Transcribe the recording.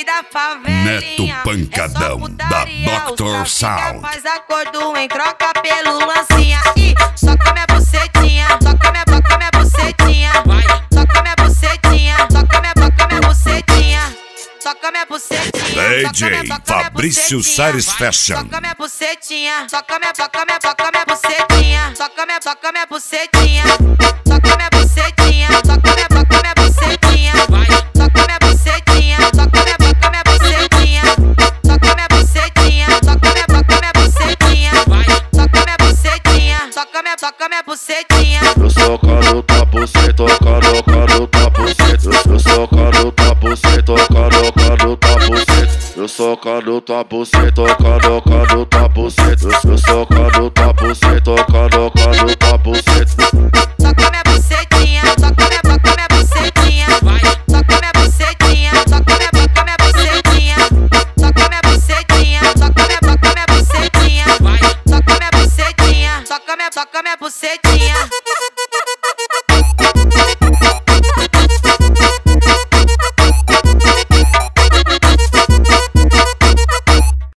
baile da favelinha. Neto Pancadão, da Dr. Sound. Faz acordo em troca pelo lancinha. E soca minha bucetinha, toca minha bucetinha. Toca minha bucetinha, toca minha bucetinha. Toca minha bucetinha. DJ Fabrício Sares Fashion. Toca minha bucetinha, toca minha bucetinha. Toca minha bucetinha. Toca minha bucetinha, toca minha bucetinha. Toca minha bucetinha, toca minha bucetinha. Toca minha bucetinha, toca minha bucetinha. Toca minha bucetinha, toca minha bucetinha. Eu soco no tapo, cê toca no tapo, cê. Eu soco no tapo, cê toca no tapo, cê. Eu soco no tapo, cê toca no tapo, cê. Eu soco no tapo, cê toca no tapo, cê. Toca minha bucetinha, toca minha bucetinha. Toca minha bucetinha, toca minha bucetinha. Toca minha bucetinha, toca minha bucetinha. Toca minha bucetinha, toca minha bucetinha.